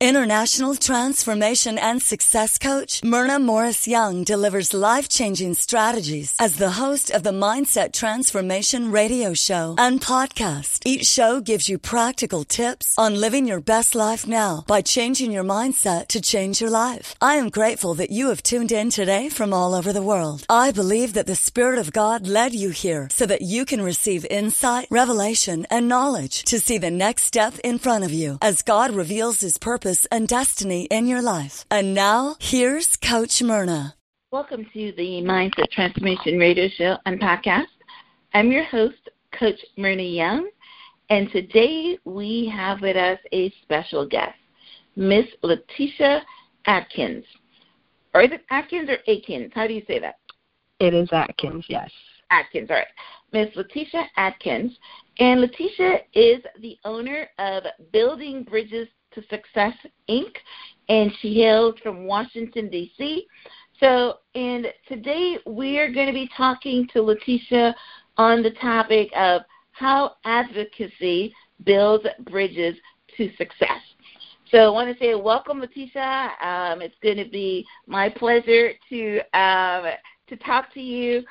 International transformation and success coach Myrna Morris Young delivers life-changing strategies as the host of the Mindset Transformation radio show and podcast. Each show gives you practical tips on living your best life now by changing your mindset to change your life. I am grateful that you have tuned in today from all over the world. I believe that the Spirit of God led you here so that you can receive insight, revelation, and knowledge to see the next step in front of you as God reveals His purpose and destiny in your life. And now, here's Coach Myrna. Welcome to the Mindset Transformation radio show and podcast. I'm your host, Coach Myrna Young, and today we have with us a special guest, Miss Letitia Atkins. Or is it Atkins or Akins? How do you say that? It is Atkins, yes. Atkins, all right. Miss Letitia Atkins. And Letitia is the owner of Building Bridges to Success, Inc., and she hails from Washington, D.C. And today we are going to be talking to Letitia on the topic of how advocacy builds bridges to success. So I want to say welcome, Letitia. It's going to be my pleasure to talk to you.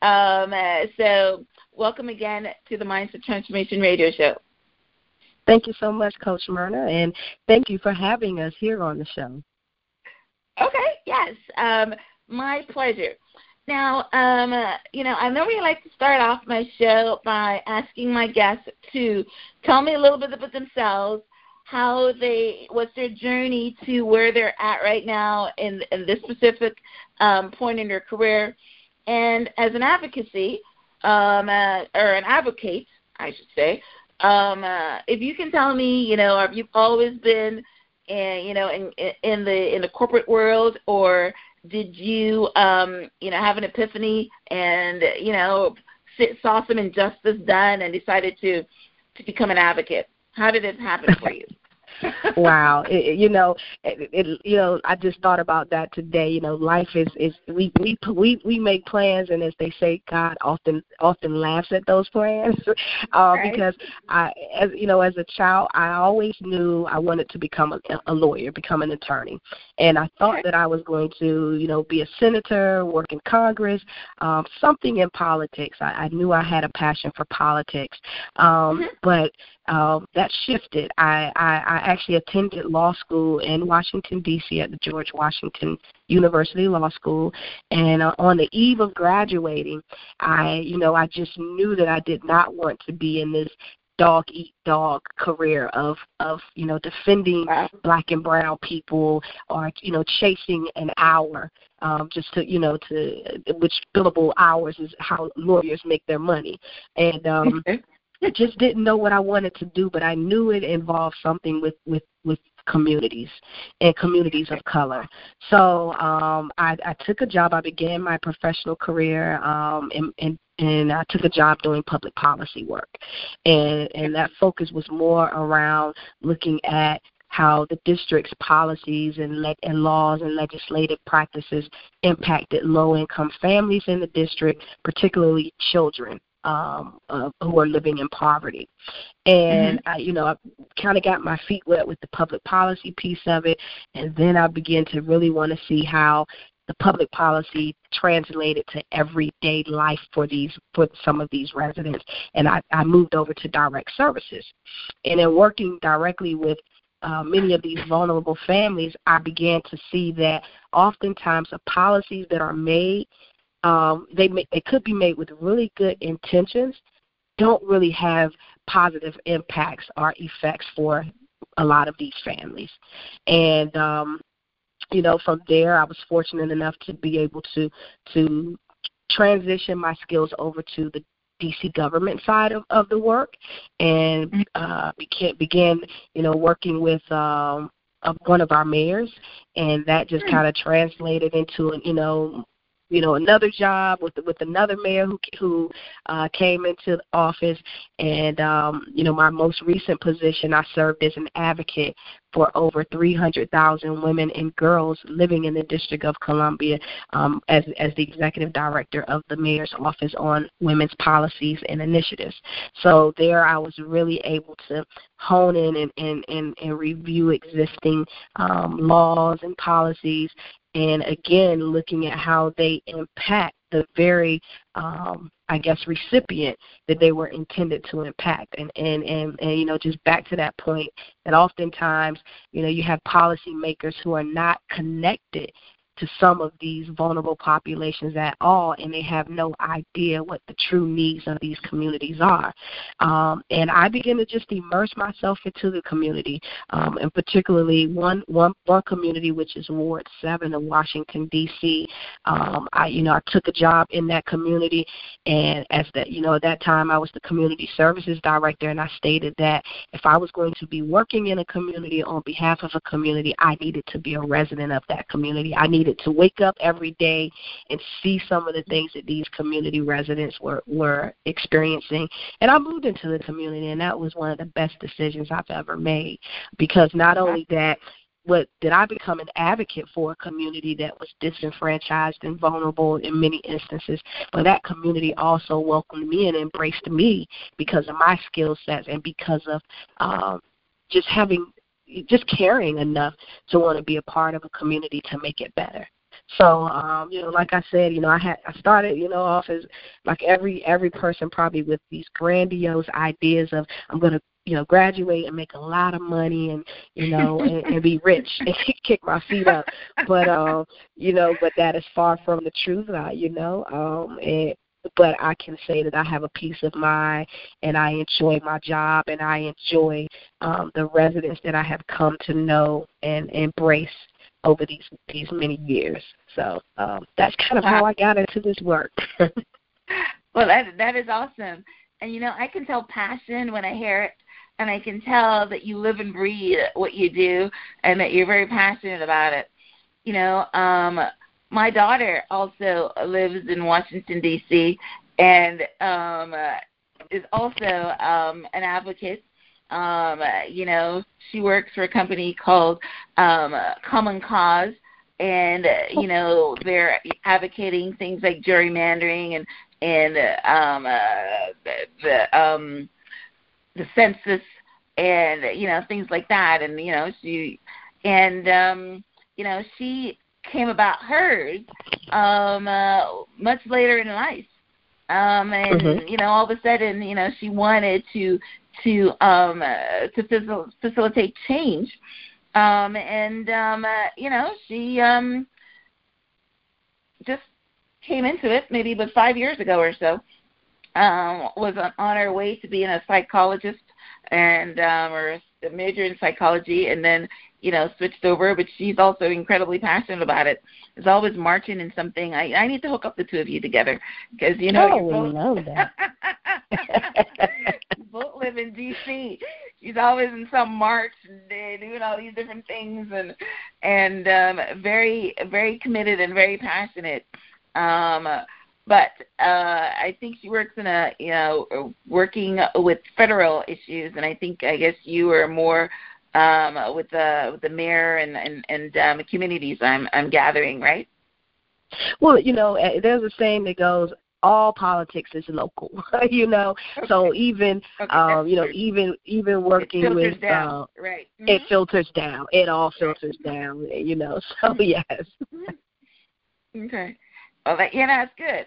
So welcome again to the Mindset Transformation radio show. Thank you so much, Coach Myrna, and thank you for having us here on the show. Okay, yes, my pleasure. Now, I normally like to start off my show by asking my guests to tell me a little bit about themselves, what's their journey to where they're at right now in this specific point in their career, and as an advocacy, or an advocate, I should say. If you can tell me, have you always been, in the corporate world, or did you, have an epiphany and, saw some injustice done and decided to become an advocate? How did it happen for you? Wow, I just thought about that today. Life is we make plans, and as they say, God often laughs at those plans. Right. Because as a child, I always knew I wanted to become a lawyer, become an attorney, and I thought that I was going to, be a senator, work in Congress, something in politics. I knew I had a passion for politics, but that shifted. I actually attended law school in Washington, D.C. at the George Washington University Law School, and on the eve of graduating, I just knew that I did not want to be in this dog-eat-dog career of defending black and brown people, or, chasing an hour, just to which billable hours is how lawyers make their money. And I just didn't know what I wanted to do, but I knew it involved something with communities and communities of color. So I took a job. I began my professional career, and I took a job doing public policy work. And that focus was more around looking at how the district's policies and laws and legislative practices impacted low-income families in the district, particularly children who are living in poverty. And I kind of got my feet wet with the public policy piece of it, and then I began to really want to see how the public policy translated to everyday life for some of these residents. And I moved over to direct services. And in working directly with many of these vulnerable families, I began to see that oftentimes the policies that are made, they could be made with really good intentions, don't really have positive impacts or effects for a lot of these families. And from there, I was fortunate enough to be able to transition my skills over to the DC government side of the work, and began working with one of our mayors, and that just kind of translated into another job with another mayor who came into the office, and my most recent position, I served as an advocate for over 300,000 women and girls living in the District of Columbia as the executive director of the mayor's office on women's policies and initiatives. So there I was really able to hone in and review existing laws and policies, and again looking at how they impact the very recipient that they were intended to impact. And just back to that point, that oftentimes, you have policymakers who are not connected to some of these vulnerable populations at all, and they have no idea what the true needs of these communities are. And I began to just immerse myself into the community, and particularly one community, which is Ward 7 of Washington, D.C. I took a job in that community, and at that time I was the community services director, and I stated that if I was going to be working in a community on behalf of a community, I needed to be a resident of that community. I needed to wake up every day and see some of the things that these community residents were experiencing. And I moved into the community, and that was one of the best decisions I've ever made, because not only that, did I become an advocate for a community that was disenfranchised and vulnerable in many instances, but that community also welcomed me and embraced me because of my skill sets and because of just caring enough to want to be a part of a community to make it better. So, like I said, I started, off as like every person probably with these grandiose ideas of I'm going to, graduate and make a lot of money and, and be rich and kick my feet up. But, but that is far from the truth, but I can say that I have a peace of mind, and I enjoy my job, and I enjoy the residents that I have come to know and embrace over these many years. So that's kind of how I got into this work. Well, that is awesome. And, I can tell passion when I hear it, and I can tell that you live and breathe what you do and that you're very passionate about it. My daughter also lives in Washington, D.C., and is also an advocate. She works for a company called Common Cause, and, they're advocating things like gerrymandering and the census and, things like that. And, she came about hers much later in life, and all of a sudden, she wanted to facilitate change, she just came into it maybe about 5 years ago or so. Was on her way to being a psychologist and or a major in psychology, and then switched over, but she's also incredibly passionate about it. Is always marching in something. I need to hook up the two of you together because we know that. Both live in D.C. She's always in some march and doing all these different things, and very, very committed and very passionate. But I think she works in working with federal issues, and I guess you are more with the mayor and communities. I'm gathering, right? Well, there's a saying that goes, all politics is local, So even even working with down. Right. Mm-hmm. It filters down. It all filters down, So yes. Okay. Well, that's good.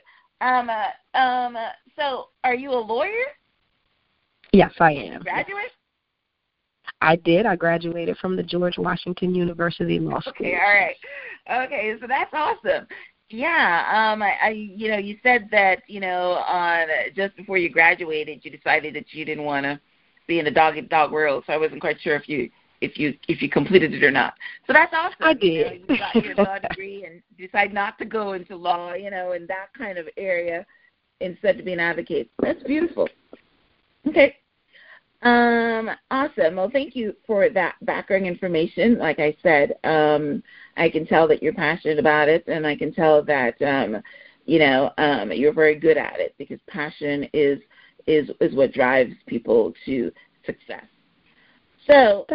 So are you a lawyer? Yes, I am. Graduate? I did. I graduated from the George Washington University Law School. Okay, all right. Okay, so that's awesome. Yeah, you said that, just before you graduated, you decided that you didn't want to be in the dog world, so I wasn't quite sure if you completed it or not. So that's awesome. I did. You got your law degree and decide not to go into law, in that kind of area instead to be an advocate. That's beautiful. Okay. Awesome. Well, thank you for that background information. Like I said, I can tell that you're passionate about it, and I can tell that you're very good at it, because passion is what drives people to success. So,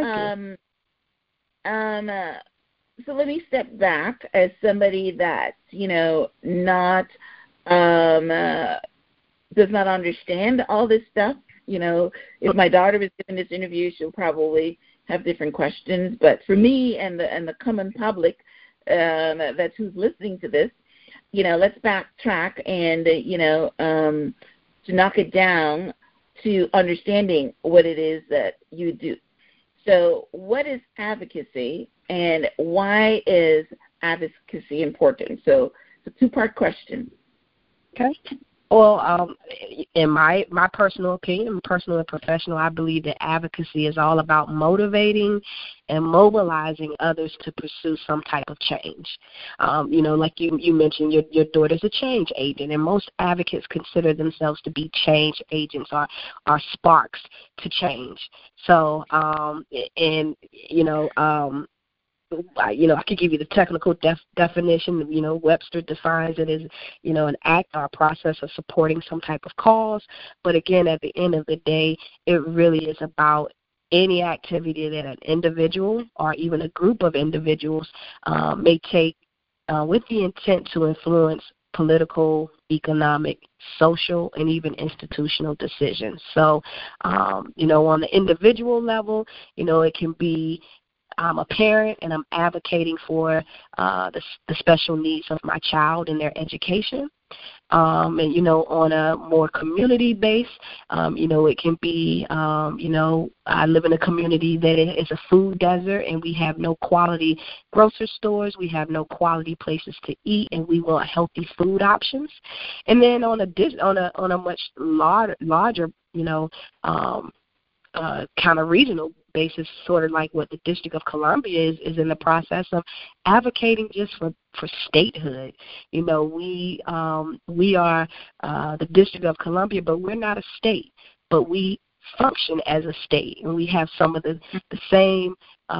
so let me step back as somebody that not does not understand all this stuff. If my daughter was giving this interview, she'll probably have different questions. But for me and the common public, that's who's listening to this, let's backtrack and to knock it down to understanding what it is that you do. So, what is advocacy, and why is advocacy important? So, it's a two-part question. Okay. Well, in my personal opinion, personal and professional, I believe that advocacy is all about motivating and mobilizing others to pursue some type of change. Like you mentioned, your daughter's a change agent, and most advocates consider themselves to be change agents or sparks to change. So, I could give you the technical definition. Webster defines it as, an act or a process of supporting some type of cause. But again, at the end of the day, it really is about any activity that an individual or even a group of individuals may take with the intent to influence political, economic, social, and even institutional decisions. So, on the individual level, it can be I'm a parent and I'm advocating for the special needs of my child in their education. And, on a more community base, it can be, I live in a community that is a food desert, and we have no quality grocery stores. We have no quality places to eat, and we want healthy food options. And then on a much larger, kind of regional basis, sort of like what the District of Columbia is in the process of advocating just for statehood. We are the District of Columbia, but we're not a state, but we function as a state, and we have some of the same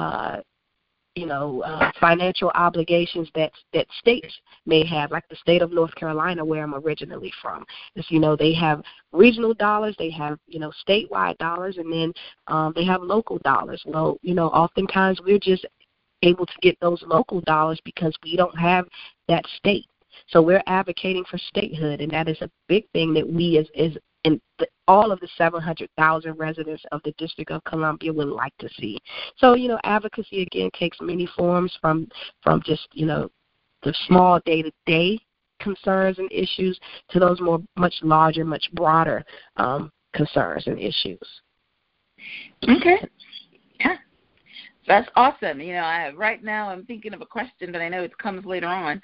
financial obligations that states may have, like the state of North Carolina, where I'm originally from. They have regional dollars, they have, statewide dollars, and then they have local dollars. Well, oftentimes we're just able to get those local dollars because we don't have that state. So we're advocating for statehood, and that is a big thing that we as all of the 700,000 residents of the District of Columbia would like to see. So, advocacy, again, takes many forms from just, the small day-to-day concerns and issues to those much larger, much broader concerns and issues. Okay. Yeah. That's awesome. Right now I'm thinking of a question, but I know it comes later on.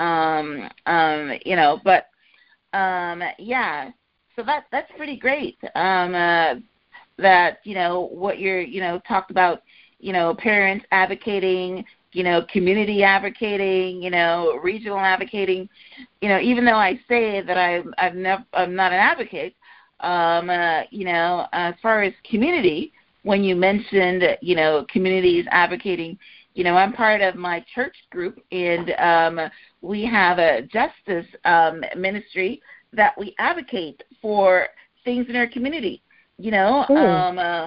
Yeah. So that's pretty great. That what you're talked about, parents advocating, community advocating, regional advocating. Even though I say that I'm not an advocate, as far as community, when you mentioned communities advocating, I'm part of my church group, and we have a justice ministry that we advocate for things in our community, and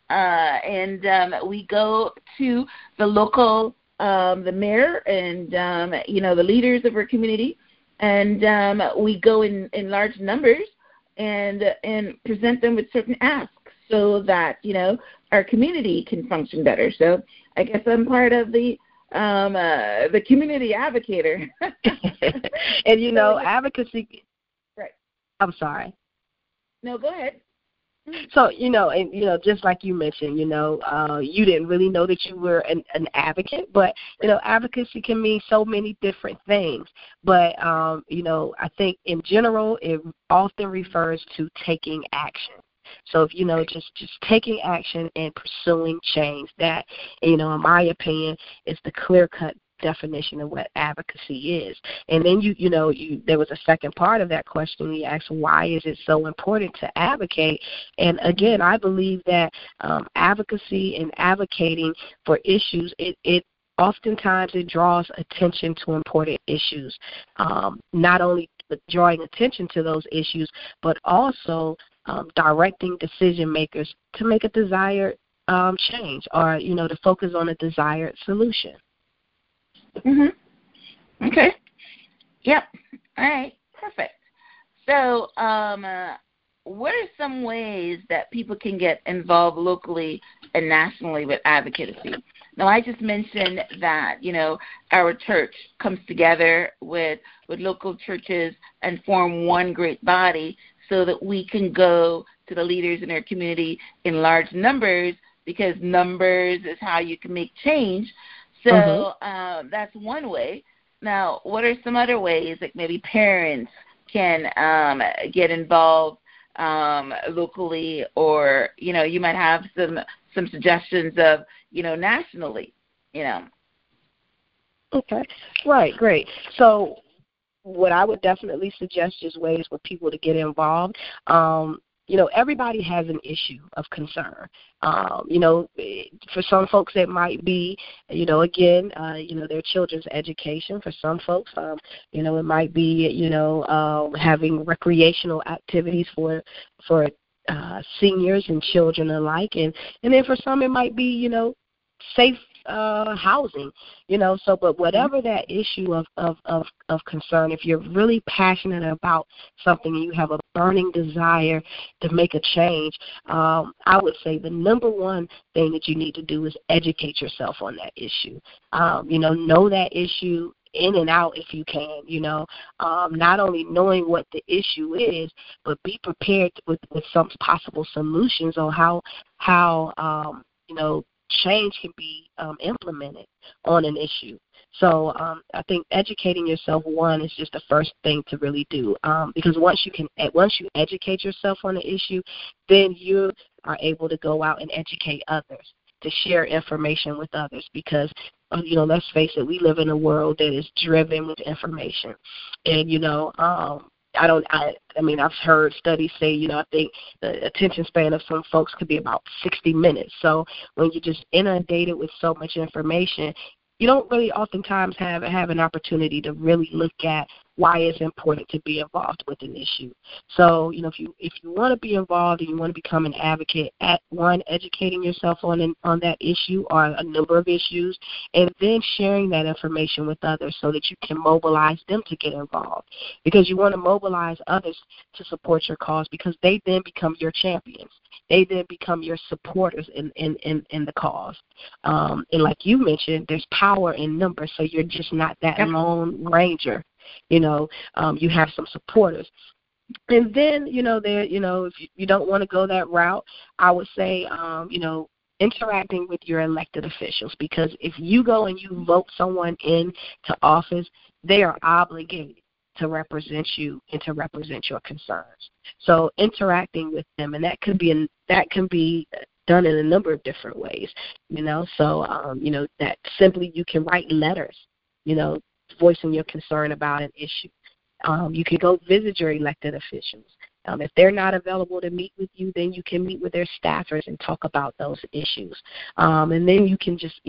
we go to the local, the mayor and, the leaders of our community, and we go in large numbers and present them with certain asks so that, our community can function better. So I guess I'm part of the community advocator. And, advocacy... Right. I'm sorry. No, go ahead. So, just like you mentioned, you didn't really know that you were an advocate, but, advocacy can mean so many different things. But, I think in general, it often refers to taking action. So if, just taking action and pursuing change, that, in my opinion, is the clear-cut definition of what advocacy is. And then there was a second part of that question. You asked, why is it so important to advocate? And again, I believe that advocacy and advocating for issues, it oftentimes it draws attention to important issues. Not only drawing attention to those issues, but also directing decision makers to make a desired change, or to focus on a desired solution. Okay. Yep. All right. Perfect. So, what are some ways that people can get involved locally and nationally with advocacy? Now, I just mentioned that, our church comes together with local churches and form one great body so that we can go to the leaders in our community in large numbers, because numbers is how you can make change. So that's one way. Now, what are some other ways, like maybe parents can get involved locally, or, you might have some suggestions of, nationally, Okay. Right, great. So what I would definitely suggest is ways for people to get involved. Everybody has an issue of concern. For some folks it might be, their children's education. For some folks, it might be, having recreational activities for seniors and children alike. And then for some it might be, safe housing, but whatever that issue of concern, if you're really passionate about something and you have a burning desire to make a change, I would say the number one thing that you need to do is educate yourself on that issue. Know that issue in and out if you can, not only knowing what the issue is, but be prepared with some possible solutions on how change can be implemented on an issue. So I think educating yourself, one, is just the first thing to really do, because once you educate yourself on the issue, then you are able to go out and educate others, to share information with others, because let's face it, we live in a world that is driven with information. And I've heard studies say, I think the attention span of some folks could be about 60 minutes. So when you're just inundated with so much information, you don't really oftentimes have an opportunity to really look at why it's important to be involved with an issue. So, if you want to be involved and you want to become an advocate, educating yourself on that issue or a number of issues, and then sharing that information with others so that you can mobilize them to get involved. Because you want to mobilize others to support your cause, because they then become your champions. They then become your supporters in the cause. And like you mentioned, there's power in numbers, so you're just not that lone ranger. You have some supporters. And then, if you don't want to go that route, I would say, interacting with your elected officials, because if you go and you vote someone into office, they are obligated to represent you and to represent your concerns. So interacting with them, and that can be done in a number of different ways, So, that simply you can write letters, voicing your concern about an issue. You can go visit your elected officials. If they're not available to meet with you, then you can meet with their staffers and talk about those issues. And then you can just,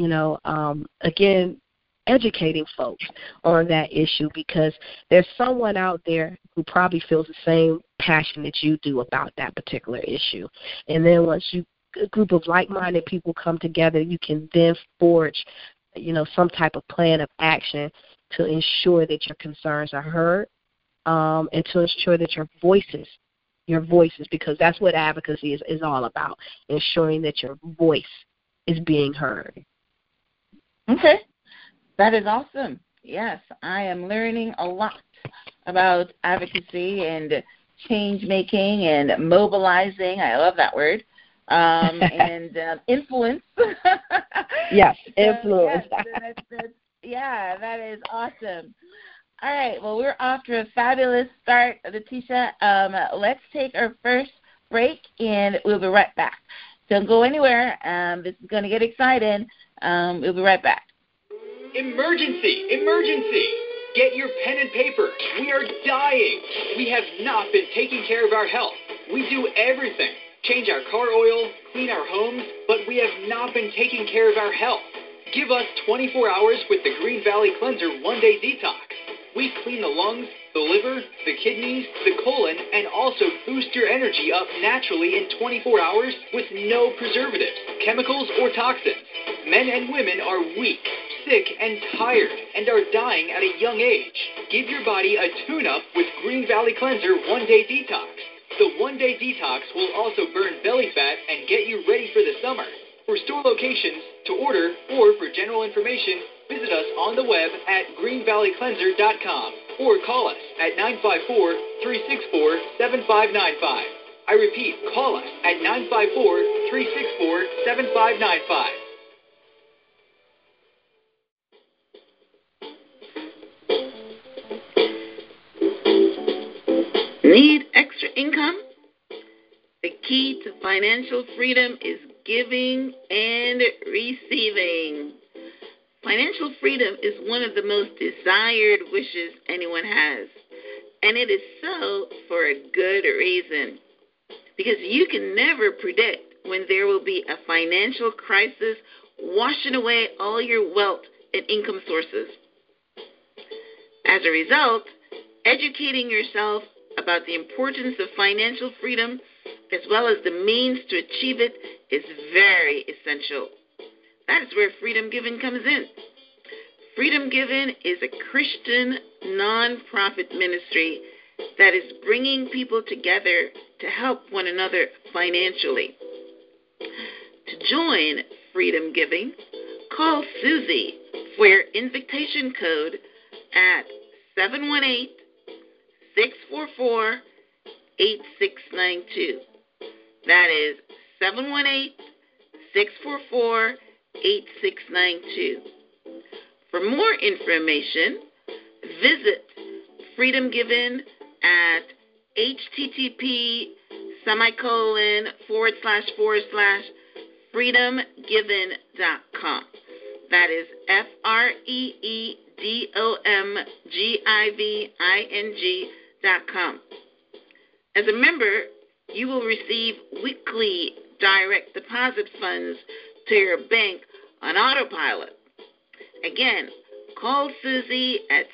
again, educating folks on that issue, because there's someone out there who probably feels the same passion that you do about that particular issue. And then once a group of like-minded people come together, you can then forge, some type of plan of action to ensure that your concerns are heard, and to ensure that your voices, because that's what advocacy is all about, ensuring that your voice is being heard. Okay. That is awesome. Yes, I am learning a lot about advocacy and change-making and mobilizing. I love that word. And influence. Yes, influence. Yes, that is awesome. All right, well, we're off to a fabulous start, Letitia. Let's take our first break, and we'll be right back. Don't go anywhere. This is going to get exciting. We'll be right back. Emergency! Emergency! Get your pen and paper. We are dying. We have not been taking care of our health. We do everything. Change our car oil, clean our homes, but we have not been taking care of our health. Give us 24 hours with the Green Valley Cleanser One-Day Detox. We clean the lungs, the liver, the kidneys, the colon, and also boost your energy up naturally in 24 hours with no preservatives, chemicals, or toxins. Men and women are weak, sick, and tired, and are dying at a young age. Give your body a tune-up with Green Valley Cleanser One-Day Detox. The One-Day Detox will also burn belly fat and get you ready for the summer. For store locations, to order, or for general information, visit us on the web at greenvalleycleanser.com or call us at 954-364-7595. I repeat, call us at 954-364-7595. Need extra income? The key to financial freedom is giving and receiving. Financial freedom is one of the most desired wishes anyone has, and it is so for a good reason. Because you can never predict when there will be a financial crisis washing away all your wealth and income sources. As a result, educating yourself about the importance of financial freedom as well as the means to achieve it is very essential. That is where Freedom Given comes in. Freedom Given is a Christian non-profit ministry that is bringing people together to help one another financially. To join Freedom Giving, call Susie for your invitation code at 718-644-8692. That is 718-644-8692. For more information, visit Freedom Given at http://freedomgiven.com. That is freedomgiving.com. As a member, you will receive weekly direct deposit funds to your bank on autopilot. Again, call Susie at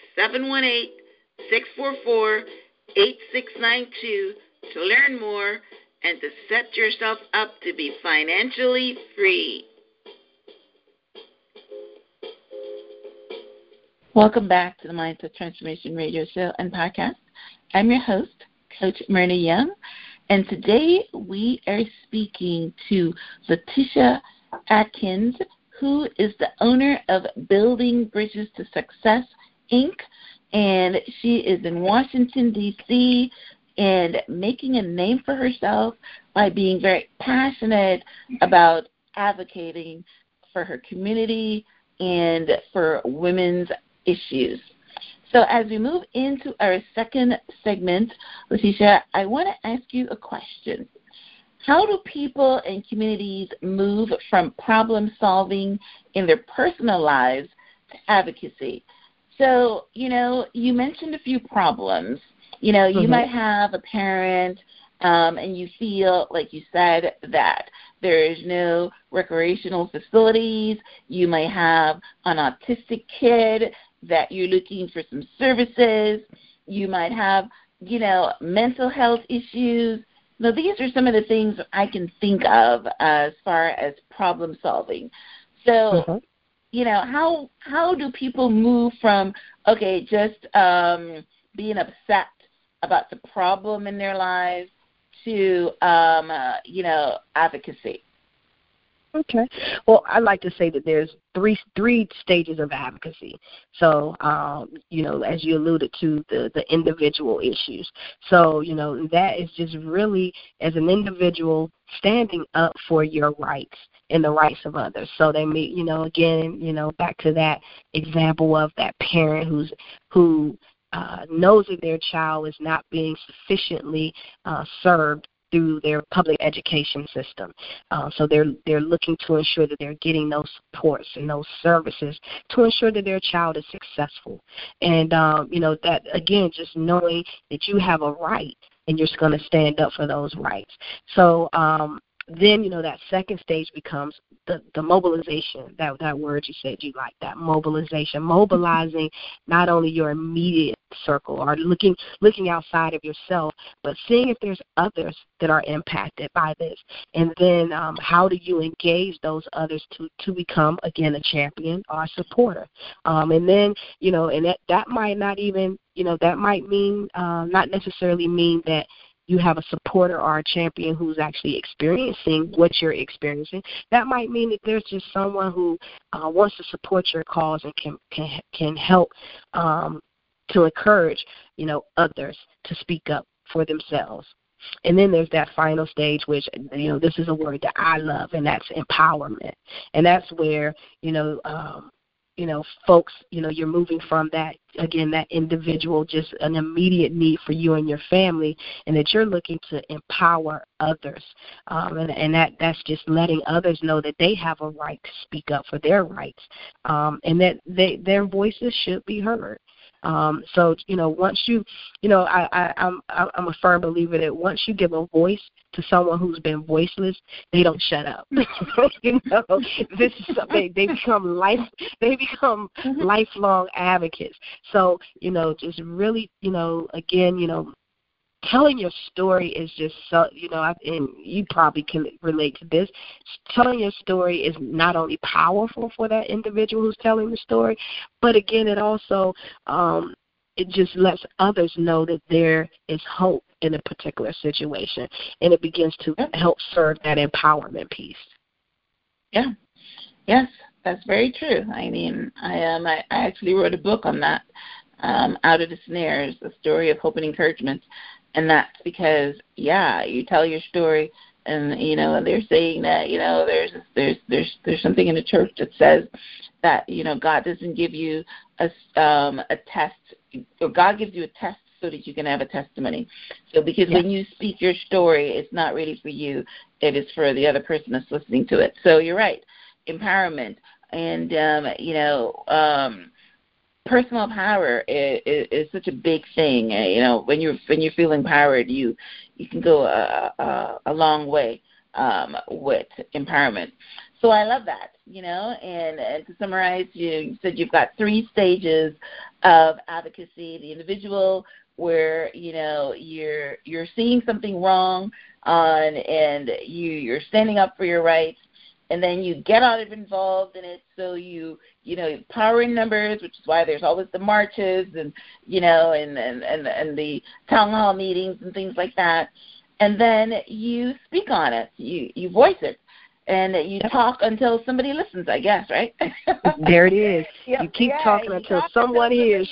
718-644-8692 to learn more and to set yourself up to be financially free. Welcome back to the Mindset Transformation Radio Show and Podcast. I'm your host, Coach Myrna Young, and today we are speaking to Letitia Atkins, who is the owner of Building Bridges to Success, Inc., and she is in Washington, D.C., and making a name for herself by being very passionate about advocating for her community and for women's issues. So as we move into our second segment, Letitia, I want to ask you a question. How do people and communities move from problem solving in their personal lives to advocacy? So, you mentioned a few problems. You might have a parent and you feel, like you said, that there is no recreational facilities. You might have an autistic kid that you're looking for some services. You might have, mental health issues. Now, these are some of the things I can think of as far as problem solving. So, how do people move from, just being upset about the problem in their lives to, advocacy? Okay. Well, I like to say that there's three stages of advocacy. So, as you alluded to, the individual issues. So, that is just really, as an individual, standing up for your rights and the rights of others. So they may, again, back to that example of that parent who knows that their child is not being sufficiently served through their public education system. So they're looking to ensure that they're getting those supports and those services to ensure that their child is successful. And, that, again, just knowing that you have a right and you're just going to stand up for those rights. So then, that second stage becomes the mobilization, that word you said you like, that mobilization, mobilizing not only your immediate circle or looking outside of yourself, but seeing if there's others that are impacted by this. And then how do you engage those others to become, again, a champion or a supporter? And then, and that might not even, that might mean not necessarily mean that you have a supporter or a champion who's actually experiencing what you're experiencing. That might mean that there's just someone who wants to support your cause and can help to encourage, others to speak up for themselves. And then there's that final stage, which, this is a word that I love, and that's empowerment. And that's where, folks, you're moving from that, again, that individual, just an immediate need for you and your family, and that you're looking to empower others. And that's just letting others know that they have a right to speak up for their rights, and that their voices should be heard. So, once you, I'm a firm believer that once you give a voice to someone who's been voiceless, they don't shut up. This is something, they become lifelong advocates. So, just really, again, telling your story is just so, and you probably can relate to this. Telling your story is not only powerful for that individual who's telling the story, but again, it also, it just lets others know that there is hope in a particular situation, and it begins to help serve that empowerment piece. Yeah. Yes, that's very true. I mean, I actually wrote a book on that, Out of the Snares, a story of hope and encouragement. And that's because, you tell your story, and they're saying that there's something in the church that says that God doesn't give you a test, or God gives you a test so that you can have a testimony. So because when you speak your story, it's not really for you; it is for the other person that's listening to it. So you're right, empowerment, and personal power is such a big thing. When you're feeling empowered, you can go a long way with empowerment. So I love that, and to summarize, you said you've got 3 stages of advocacy: the individual, where you're seeing something wrong, and you're standing up for your rights. And then you get out of involved in it, so you power in numbers, which is why there's always the marches and and the town hall meetings and things like that. And then you speak on it, you voice it, and you talk until somebody listens, I guess, right? There it is. You keep talking until someone hears.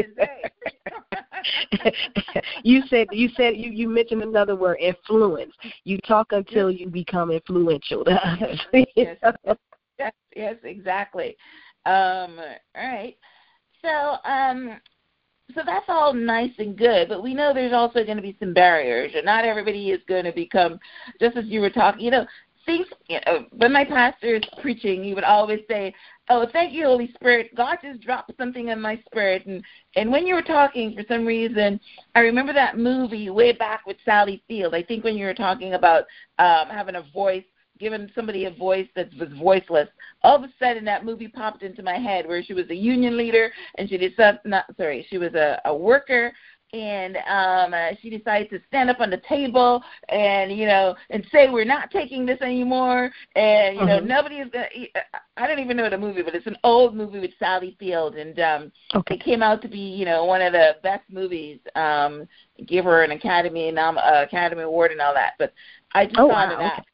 You mentioned another word, influence. You talk until you become influential to others. Yes, exactly. All right. So that's all nice and good, but we know there's also going to be some barriers, and not everybody is going to become, just as you were talking, things, when my pastor is preaching, he would always say, "Oh, thank you, Holy Spirit. God just dropped something in my spirit." And when you were talking, for some reason, I remember that movie way back with Sally Field. I think when you were talking about having a voice, giving somebody a voice that was voiceless, all of a sudden that movie popped into my head where she was a union leader and she was a worker. And she decided to stand up on the table and, and say, "We're not taking this anymore." And, nobody is going to – I don't even know the movie, but it's an old movie with Sally Field. And it came out to be, one of the best movies, give her an Academy Award and all that. But I just thought of that.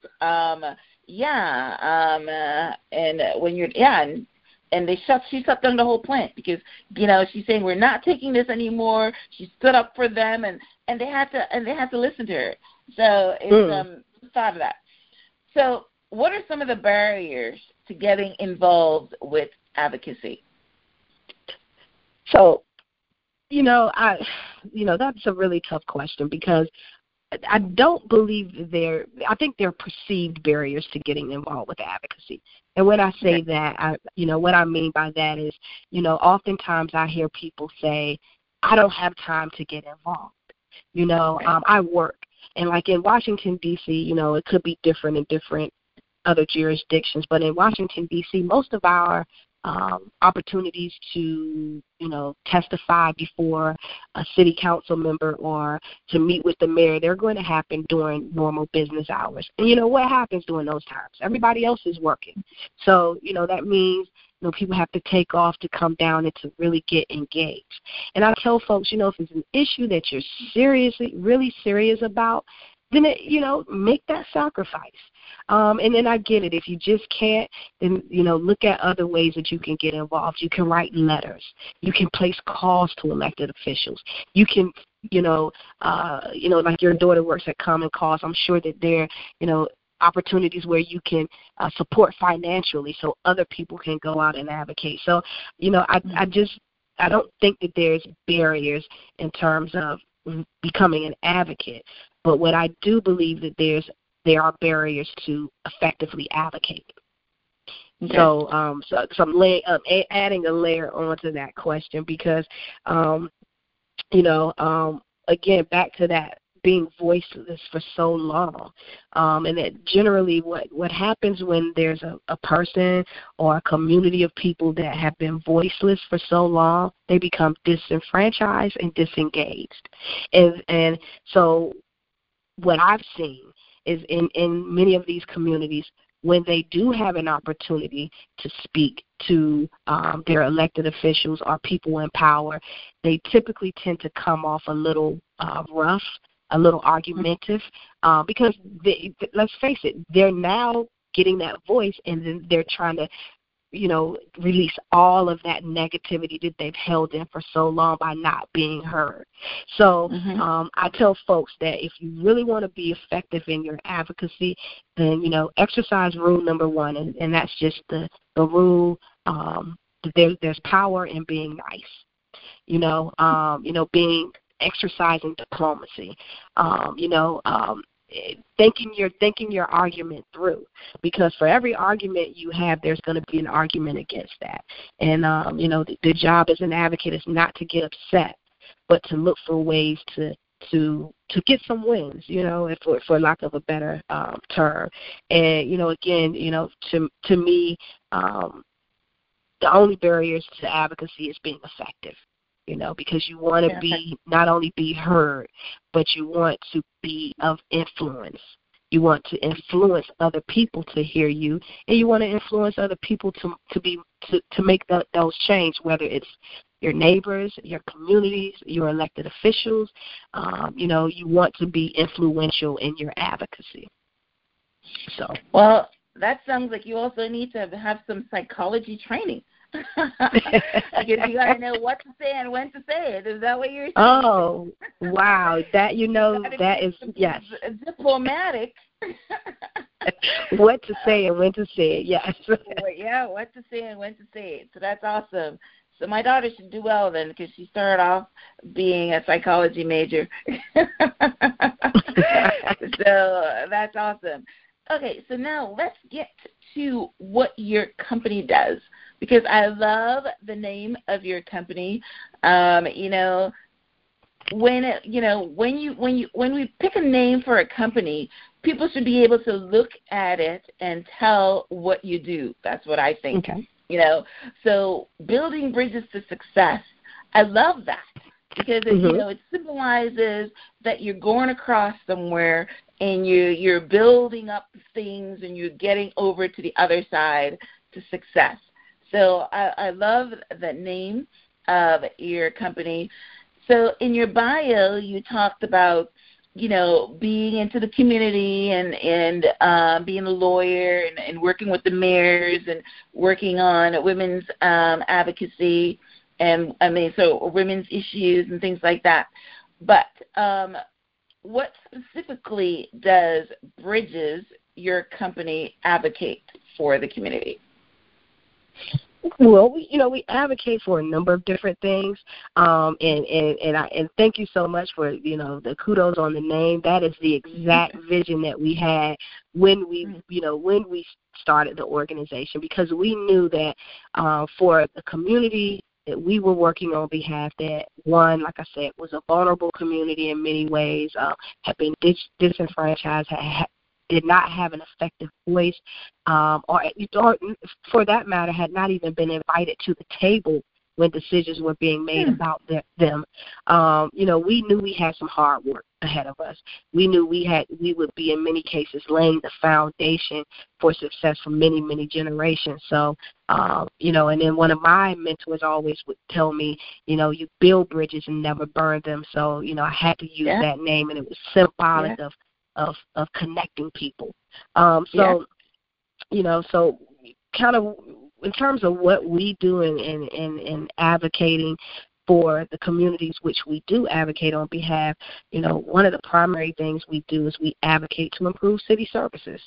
And when you're – and she shut down the whole plant because, she's saying, "We're not taking this anymore." She stood up for them, and they had to listen to her. So it's thought of that. So what are some of the barriers to getting involved with advocacy? So, that's a really tough question because I don't believe I think they're perceived barriers to getting involved with advocacy. And when I say that, what I mean by that is, oftentimes I hear people say, I don't have time to get involved. I work. And like in Washington, D.C., it could be different in different other jurisdictions, but in Washington, D.C., most of our opportunities to, testify before a city council member or to meet with the mayor, they're going to happen during normal business hours. And what happens during those times? Everybody else is working. So, that means, people have to take off to come down and to really get engaged. And I tell folks, if it's an issue that you're really serious about, then, make that sacrifice. And then I get it. If you just can't, then, look at other ways that you can get involved. You can write letters. You can place calls to elected officials. You can, like your daughter works at Common Cause. I'm sure that there, opportunities where you can support financially so other people can go out and advocate. So, I don't think that there's barriers in terms of becoming an advocate. But what I do believe that there are barriers to effectively advocate. Okay. So I'm adding a layer onto that question because, again, back to that being voiceless for so long, and that generally what happens when there's a person or a community of people that have been voiceless for so long, they become disenfranchised and disengaged. And so what I've seen is in many of these communities, when they do have an opportunity to speak to their elected officials or people in power, they typically tend to come off a little rough, a little argumentative, because let's face it, they're now getting that voice, and then they're trying to, release all of that negativity that they've held in for so long by not being heard. So I tell folks that if you really want to be effective in your advocacy, then, exercise rule number 1, and that's just the rule that there's power in being nice, exercising diplomacy, thinking your argument through, because for every argument you have, there's going to be an argument against that. And the job as an advocate is not to get upset, but to look for ways to get some wins, for lack of a better term. And again, to me, the only barriers to advocacy is being effective. Because you want to not only be heard, but you want to be of influence. You want to influence other people to hear you, and you want to influence other people to make those change, whether it's your neighbors, your communities, your elected officials. You want to be influential in your advocacy. So, well, that sounds like you also need to have some psychology training. Because you got to know what to say and when to say it. Is that what you're saying? Oh, wow. That that is, yes. Diplomatic. What to say and when to say it, yes. Yeah, what to say and when to say it. So that's awesome. So my daughter should do well then, because she started off being a psychology major. So that's awesome. Okay, so now let's get to what your company does, because I love the name of your company. When we pick a name for a company, people should be able to look at it and tell what you do. That's what I think. Okay. So building bridges to success. I love that, because it symbolizes that you're going across somewhere and you're building up things and you're getting over to the other side to success. So I love the name of your company. So in your bio, you talked about, being into the community and being a lawyer and working with the mayors and working on women's advocacy and, so women's issues and things like that. But what specifically does Bridges, your company, advocate for the community? Well, we advocate for a number of different things, and thank you so much for the kudos on the name. That is the exact vision that we had when we started the organization, because we knew that for the community that we were working on behalf, that one, like I said, was a vulnerable community in many ways, had been disenfranchised, did not have an effective voice, or for that matter, had not even been invited to the table when decisions were being made about them. We knew we had some hard work ahead of us. We knew we would be in many cases laying the foundation for success for many, many generations. So, and then one of my mentors always would tell me, you build bridges and never burn them. So, I had to use that name, and it was symbolic of connecting people. So kind of in terms of what we do in advocating for the communities which we do advocate on behalf, one of the primary things we do is we advocate to improve city services.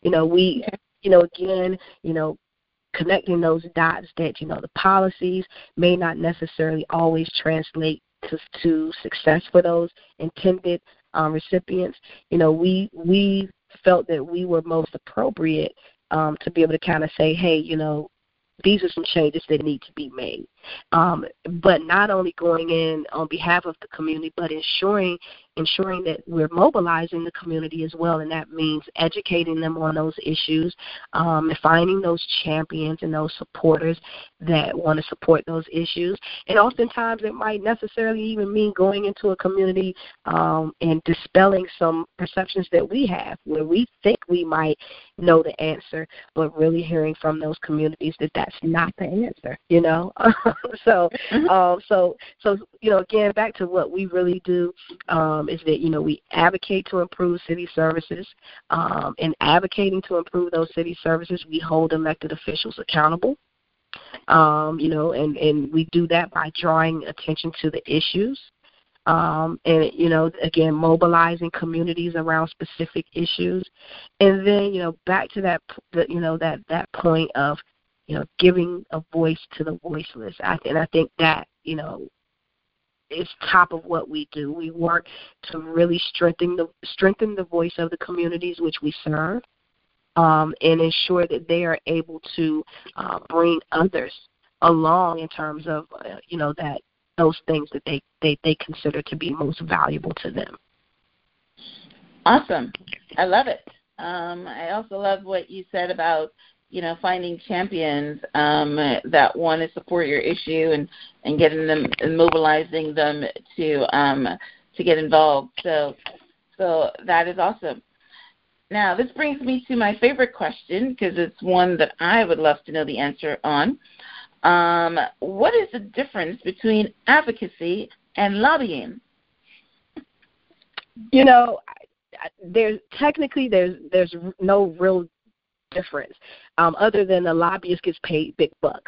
Connecting those dots that, the policies may not necessarily always translate to success for those intended recipients. We felt that we were most appropriate to be able to kind of say, hey, these are some changes that need to be made. But not only going in on behalf of the community, but ensuring that we're mobilizing the community as well, and that means educating them on those issues, and finding those champions and those supporters that want to support those issues. And oftentimes it might necessarily even mean going into a community and dispelling some perceptions that we have, where we think we might know the answer, but really hearing from those communities that that's not the answer, So, again, back to what we really do is that, we advocate to improve city services. In advocating to improve those city services, we hold elected officials accountable. And we do that by drawing attention to the issues. And, again, mobilizing communities around specific issues. And then, back to that point of, giving a voice to the voiceless. And I think that, is top of what we do. We work to really strengthen the voice of the communities which we serve, and ensure that they are able to bring others along in terms of, that those things that they consider to be most valuable to them. Awesome. I love it. I also love what you said about, finding champions that want to support your issue and getting them and mobilizing them to get involved. So that is awesome. Now, this brings me to my favorite question, because it's one that I would love to know the answer on. What is the difference between advocacy and lobbying? There's no real difference, other than the lobbyist gets paid big bucks,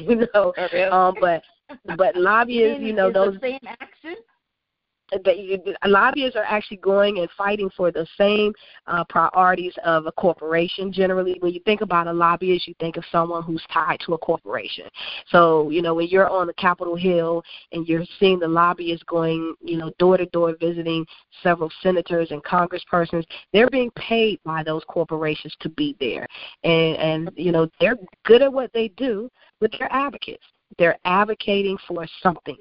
but lobbyists, those the same action. Lobbyists are actually going and fighting for the same priorities of a corporation. Generally, when you think about a lobbyist, you think of someone who's tied to a corporation. So, when you're on the Capitol Hill and you're seeing the lobbyists going, door to door visiting several senators and congresspersons, they're being paid by those corporations to be there. And they're good at what they do, but they're advocates. They're advocating for something.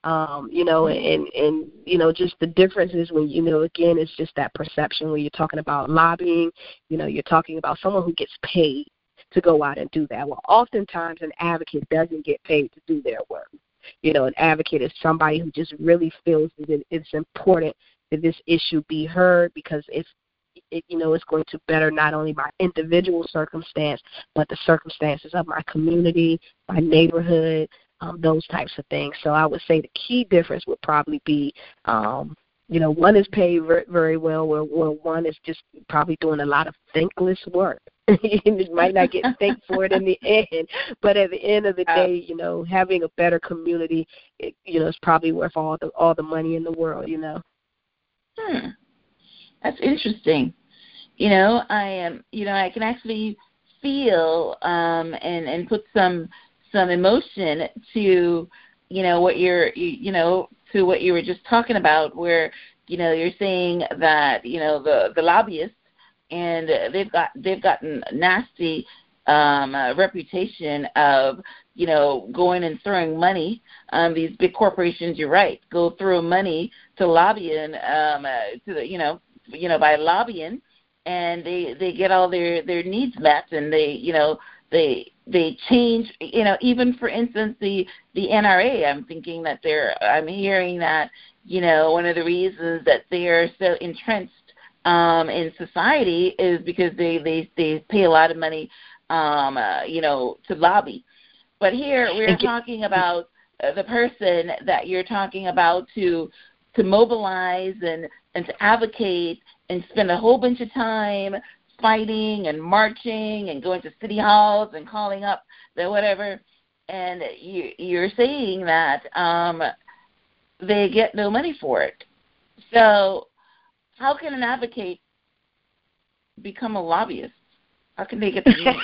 Just the difference is when, again, it's just that perception when you're talking about lobbying, you're talking about someone who gets paid to go out and do that. Well, oftentimes an advocate doesn't get paid to do their work. An advocate is somebody who just really feels that it's important that this issue be heard, because it's going to better not only my individual circumstance, but the circumstances of my community, my neighborhood, those types of things. So I would say the key difference would probably be, one is paid very well, where one is just probably doing a lot of thankless work. You might not get thanked for it in the end, but at the end of the day, having a better community, is probably worth all the money in the world. That's interesting. I can actually feel and put some some emotion to, what to what you were just talking about, where, you're saying that, the lobbyists, and they've gotten nasty reputation of, going and throwing money. These big corporations, you're right, go throw money to lobbying, by lobbying, and they get all their needs met, and they change, even for instance the NRA. I'm hearing that, one of the reasons that they are so entrenched in society is because they pay a lot of money, to lobby. But here we're talking about the person that you're talking about to mobilize and to advocate and spend a whole bunch of time fighting and marching and going to city halls and calling up the whatever. And you're saying that they get no money for it. So how can an advocate become a lobbyist? How can they get the money?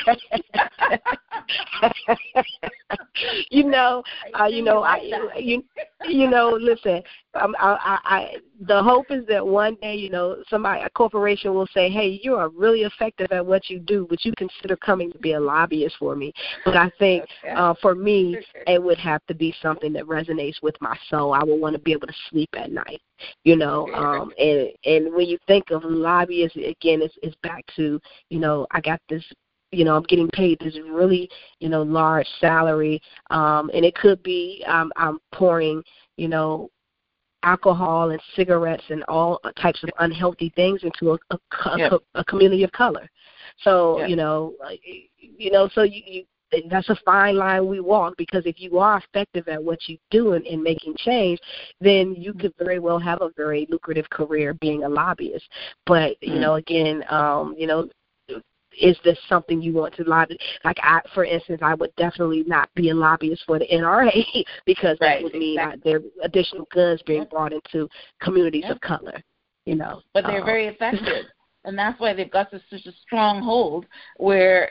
Listen, the hope is that one day, a corporation will say, hey, you are really effective at what you do, would you consider coming to be a lobbyist for me? But I think for me, it would have to be something that resonates with my soul. I would want to be able to sleep at night, and when you think of lobbyists, again, it's back to, I got this, I'm getting paid this really, large salary, and it could be I'm pouring, alcohol and cigarettes and all types of unhealthy things into a community of color. So, so you that's a fine line we walk, because if you are effective at what you do in making change, then you could very well have a very lucrative career being a lobbyist. But, again, is this something you want to lobby? Like, for instance, I would definitely not be a lobbyist for the NRA because that would mean there are additional guns being brought into communities of color, But they're very effective. And that's why they've got such a strong hold where,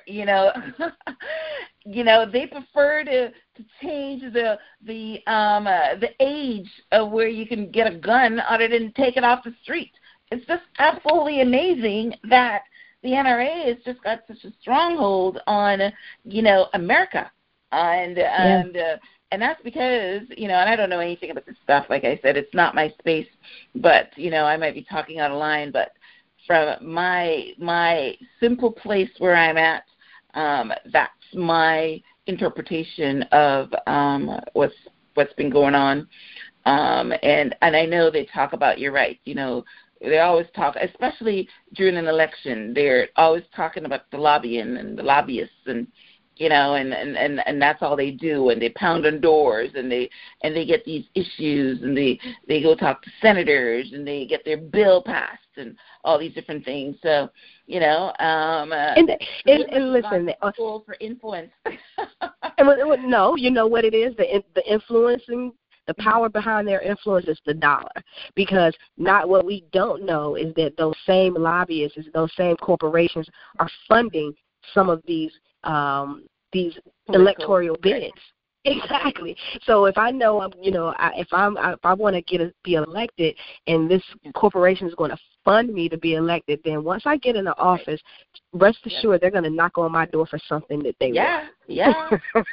they prefer to change the age of where you can get a gun other than take it off the street. It's just absolutely amazing that the NRA has just got such a stronghold on, America. And that's because, and I don't know anything about this stuff. Like I said, it's not my space, but, I might be talking out of line, but from my simple place where I'm at, that's my interpretation of what's been going on. And I know they talk about, you're right, they always talk, especially during an election, they're always talking about the lobbying and the lobbyists, and and that's all they do, and they pound on doors, and they get these issues, and they go talk to senators, and they get their bill passed, and all these different things. So and listen, tool for influence. No, you know what it is, the influencing. The power behind their influence is the dollar, because what we don't know is that those same lobbyists, those same corporations are funding some of these electoral bids. Exactly. So if I know, if I want to be elected, and this corporation is going to fund me to be elected, then once I get in the office, rest assured they're going to knock on my door for something that they want. Yeah.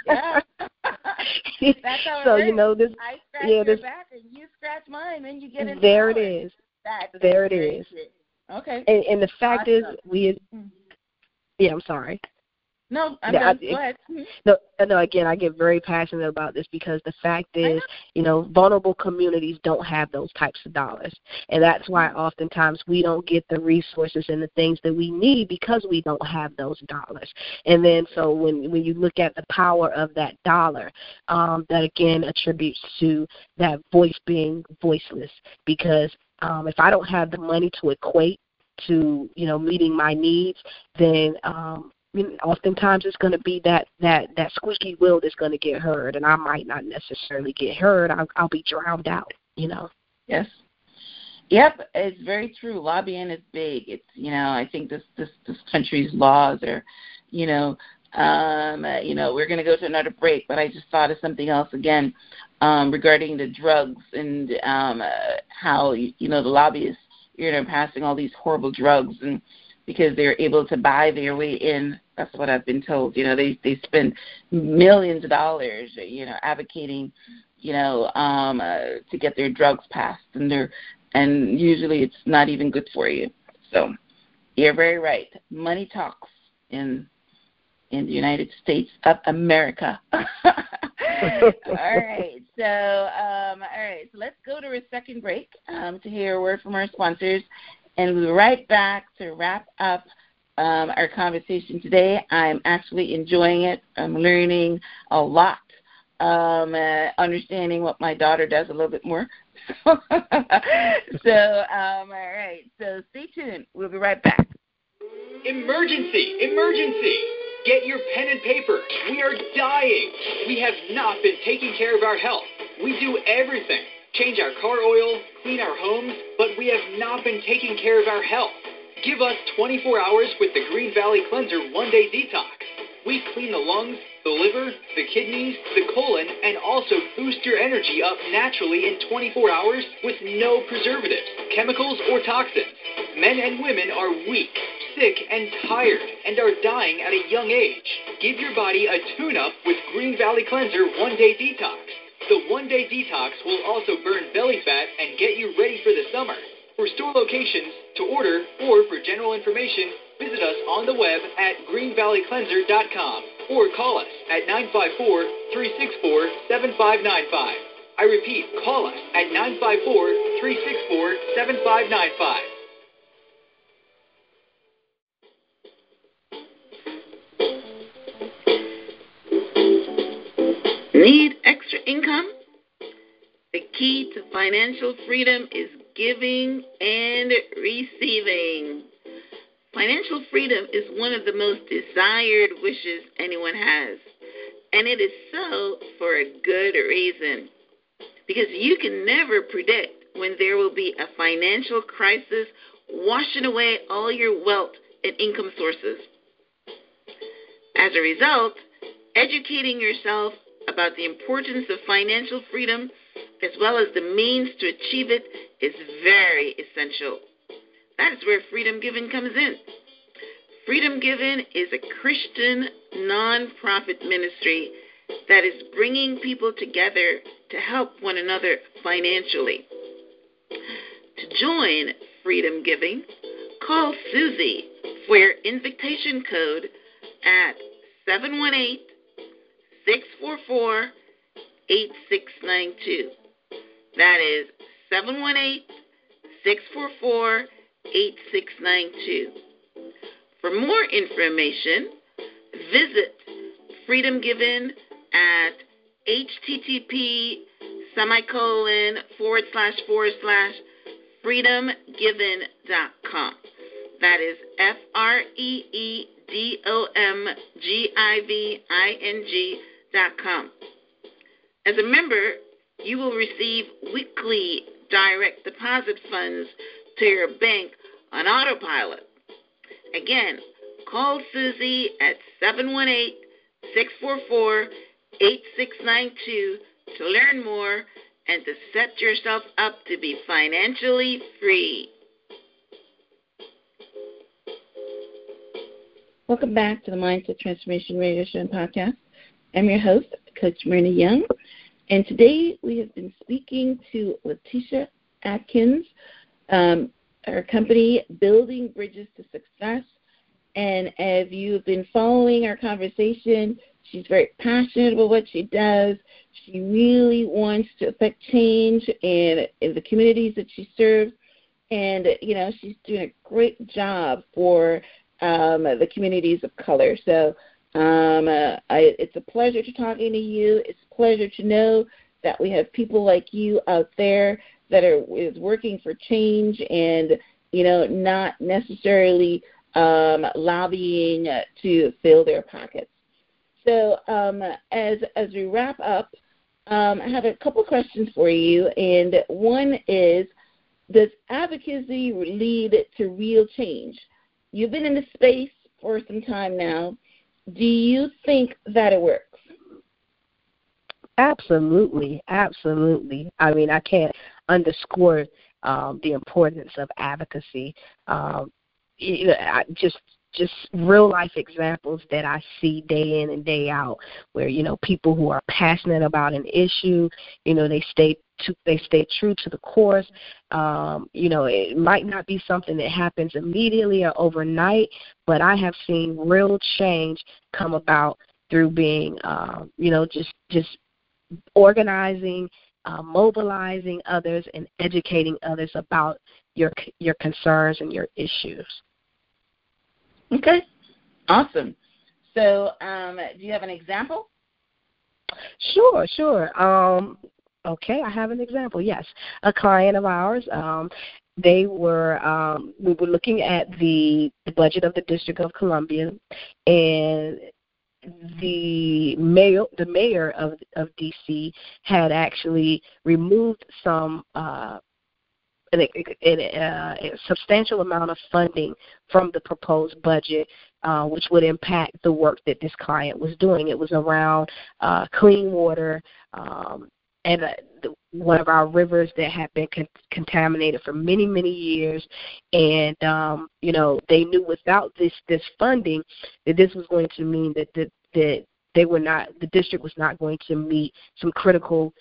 That's how so it is. This. I scratch your back and you scratch mine, and you get in. There it is. There it is. Okay. And the fact is, I'm sorry. No, I'm done. Go ahead. No. Again, I get very passionate about this, because the fact is, vulnerable communities don't have those types of dollars, and that's why oftentimes we don't get the resources and the things that we need, because we don't have those dollars. And then, so when you look at the power of that dollar, that again attributes to that voice being voiceless, because if I don't have the money to equate to meeting my needs, then oftentimes it's going to be that squeaky wheel that's going to get heard, and I might not necessarily get heard. I'll be drowned out, Yes. Yep, it's very true. Lobbying is big. It's I think this country's laws are, We're going to go to another break, but I just thought of something else again regarding the drugs and how, the lobbyists, passing all these horrible drugs and because they're able to buy their way in. That's what I've been told. They spend millions of dollars, advocating, to get their drugs passed, and usually it's not even good for you. So you're very right. Money talks in the United States of America. All right. So let's go to a second break to hear a word from our sponsors, and we'll be right back to wrap up our conversation today. I'm actually enjoying it. I'm learning a lot, understanding what my daughter does a little bit more. All right. So stay tuned. We'll be right back. Emergency! Emergency! Get your pen and paper. We are dying. We have not been taking care of our health. We do everything. Change our car oil, clean our homes, but we have not been taking care of our health. Give us 24 hours with the Green Valley Cleanser One-Day Detox. We clean the lungs, the liver, the kidneys, the colon, and also boost your energy up naturally in 24 hours with no preservatives, chemicals, or toxins. Men and women are weak, sick, and tired, and are dying at a young age. Give your body a tune-up with Green Valley Cleanser One-Day Detox. The One-Day Detox will also burn belly fat and get you ready for the summer. For store locations, to order, or for general information, visit us on the web at greenvalleycleanser.com or call us at 954-364-7595. I repeat, call us at 954-364-7595. Need extra income? The key to financial freedom is giving and receiving. Financial freedom is one of the most desired wishes anyone has, and it is so for a good reason. Because you can never predict when there will be a financial crisis washing away all your wealth and income sources. As a result, educating yourself about the importance of financial freedom as well as the means to achieve it is very essential. That is where Freedom Given comes in. Freedom Given is a Christian non-profit ministry that is bringing people together to help one another financially. To join Freedom Giving, call Susie for your invitation code at 718-644-8692. That is 718-644-8692. For more information, visit Freedom Given at http://freedomgiven.com. That is FREEDOMGIVING.com. As a member, you will receive weekly direct deposit funds to your bank on autopilot. Again, call Susie at 718-644-8692 to learn more and to set yourself up to be financially free. Welcome back to the Mindset Transformation Radio Show and Podcast. I'm your host, Coach Myrna Young, and today we have been speaking to Letitia Atkins, our company, Building Bridges to Success. And as you've been following our conversation, she's very passionate about what she does. She really wants to affect change in the communities that she serves. And, she's doing a great job for the communities of color. So it's a pleasure to talking to you. It's a pleasure to know that we have people like you out there that is working for change and, not necessarily lobbying to fill their pockets. So as we wrap up, I have a couple questions for you, and one is, does advocacy lead to real change? You've been in the space for some time now, Do you think that it works? Absolutely, absolutely. I mean, I can't underscore the importance of advocacy. Just real life examples that I see day in and day out, where people who are passionate about an issue, they stay true to the course. It might not be something that happens immediately or overnight, but I have seen real change come about through being, just organizing, mobilizing others, and educating others about your concerns and your issues. Okay, awesome. So, do you have an example? Sure. Okay, I have an example. Yes, a client of ours. We were looking at the budget of the District of Columbia, and the mayor of DC had actually removed some a substantial amount of funding from the proposed budget, which would impact the work that this client was doing. It was around clean water and one of our rivers that had been contaminated for many, many years. And, they knew without this funding that this was going to mean that the district was not going to meet some critically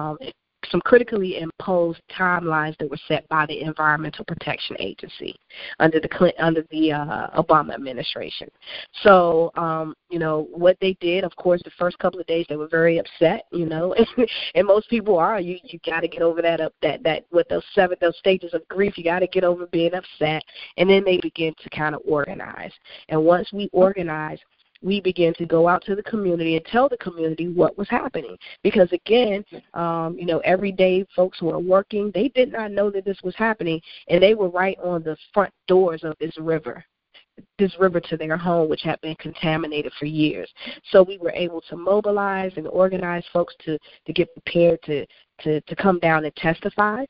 imposed timelines that were set by the Environmental Protection Agency under the Obama administration. So, what they did, of course, the first couple of days they were very upset, and most people are. You got to get over that with those stages of grief. You got to get over being upset, and then they begin to kind of organize. And once we organize, we began to go out to the community and tell the community what was happening. Because, again, every day folks who are working, they did not know that this was happening, and they were right on the front doors of this river to their home, which had been contaminated for years. So we were able to mobilize and organize folks to get prepared to come down and testify.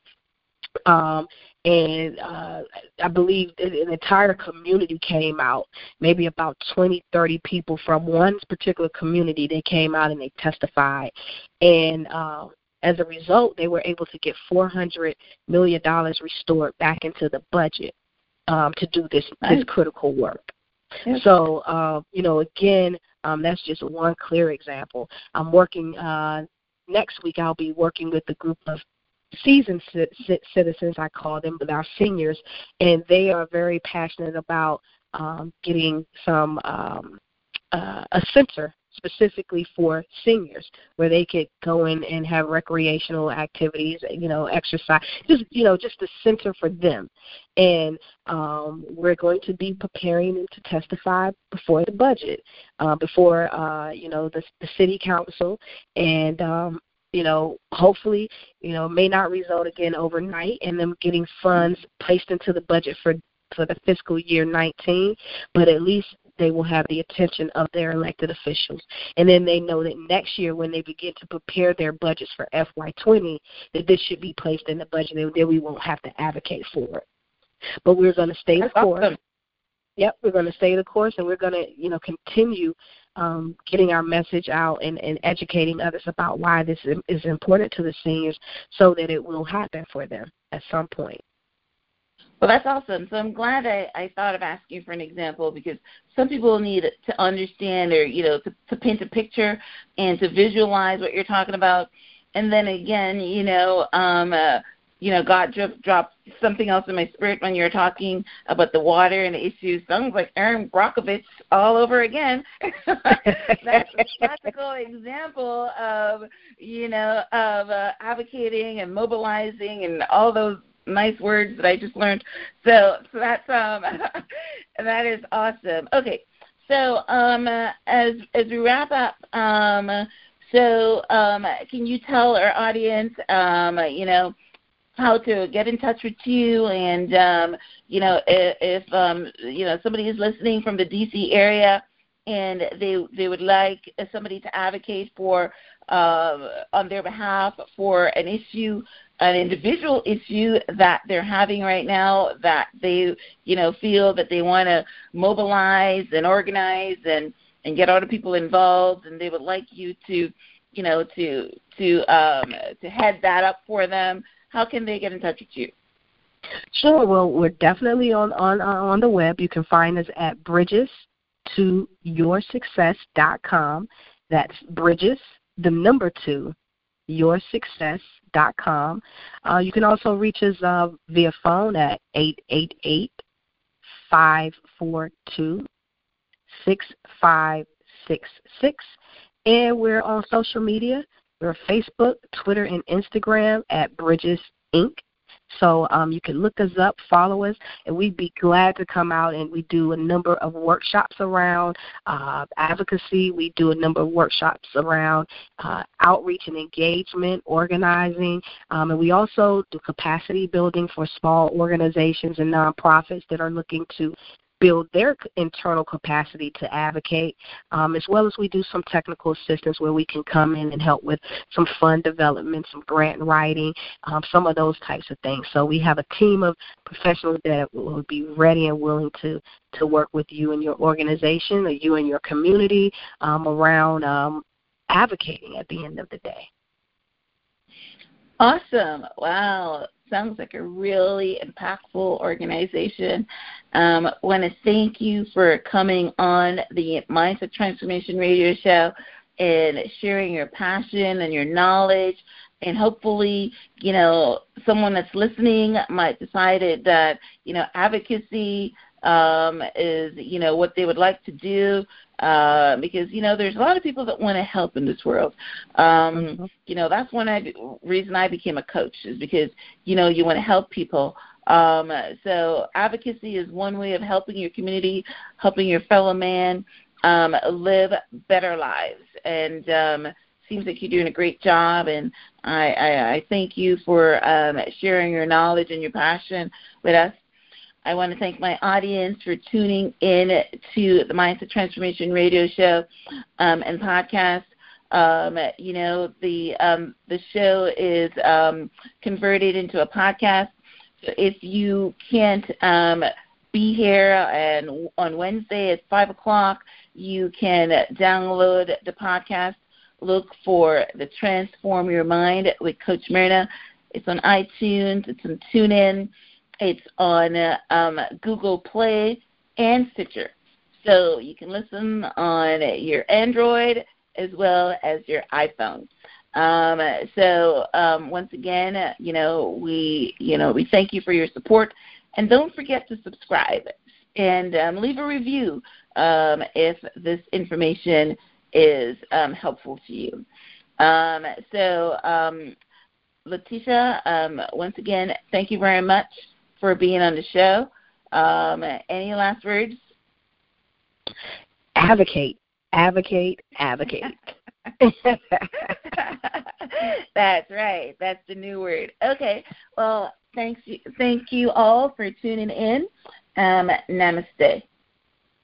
And I believe an entire community came out, maybe about 20, 30 people from one particular community. They came out and they testified. And as a result, they were able to get $400 million restored back into the budget to do this critical work. Yes. So, again, that's just one clear example. I'm working next week. I'll be working with a group of seasoned citizens, I call them, but our seniors, and they are very passionate about getting some a center specifically for seniors where they could go in and have recreational activities, exercise, just a center for them. And we're going to be preparing them to testify before the budget, before the city council, and hopefully, may not result again overnight in them getting funds placed into the budget for the fiscal year 19, but at least they will have the attention of their elected officials. And then they know that next year when they begin to prepare their budgets for FY20, that this should be placed in the budget and then we won't have to advocate for it. But we're going to stay the course. Awesome. Yep, we're going to stay the course, and we're going to, continue getting our message out and educating others about why this is important to the seniors so that it will happen for them at some point. Well, that's awesome. So I'm glad I thought of asking you for an example, because some people need to understand or, to paint a picture and to visualize what you're talking about. And then again, God dropped something else in my spirit when you were talking about the water and the issues. Sounds like Erin Brockovich all over again. That's a practical example of, advocating and mobilizing and all those nice words that I just learned. So that's that is awesome. Okay, so as we wrap up, can you tell our audience, how to get in touch with you, and if somebody is listening from the DC area and they would like somebody to advocate for on their behalf for an issue, an individual issue that they're having right now, that they feel that they want to mobilize and organize and and get all the people involved, and they would like you to, to head that up for them, how can they get in touch with you? Sure. Well, we're definitely on the web. You can find us at bridges2yoursuccess.com. That's bridges, the number 2, yoursuccess.com. You can also reach us via phone at 888-542-6566. And we're on social media. We're Facebook, Twitter, and Instagram at Bridges Inc. So you can look us up, follow us, and we'd be glad to come out. And we do a number of workshops around advocacy. We do a number of workshops around outreach and engagement, organizing. And we also do capacity building for small organizations and nonprofits that are looking to build their internal capacity to advocate, as well as we do some technical assistance where we can come in and help with some fund development, some grant writing, some of those types of things. So we have a team of professionals that will be ready and willing to work with you and your organization or you and your community around advocating at the end of the day. Awesome. Wow. Sounds like a really impactful organization. I want to thank you for coming on the Mindset Transformation Radio Show and sharing your passion and your knowledge. And hopefully, someone that's listening might decide that, advocacy is, what they would like to do. Because, there's a lot of people that want to help in this world. That's one reason I became a coach, is because, you want to help people. So advocacy is one way of helping your community, helping your fellow man live better lives. And seems like you're doing a great job, and I thank you for sharing your knowledge and your passion with us. I want to thank my audience for tuning in to the Mindset Transformation Radio Show and podcast. The show is converted into a podcast. So if you can't be here and on Wednesday at 5 o'clock, you can download the podcast. Look for the Transform Your Mind with Coach Myrna. It's on iTunes. It's on TuneIn. It's on Google Play and Stitcher. So you can listen on your Android as well as your iPhone. Once again, we thank you for your support. And don't forget to subscribe and leave a review if this information is helpful to you. Letitia, once again, thank you very much for being on the show. Any last words? Advocate, advocate, advocate. That's right. That's the new word. Okay. Well, thank you all for tuning in. Namaste.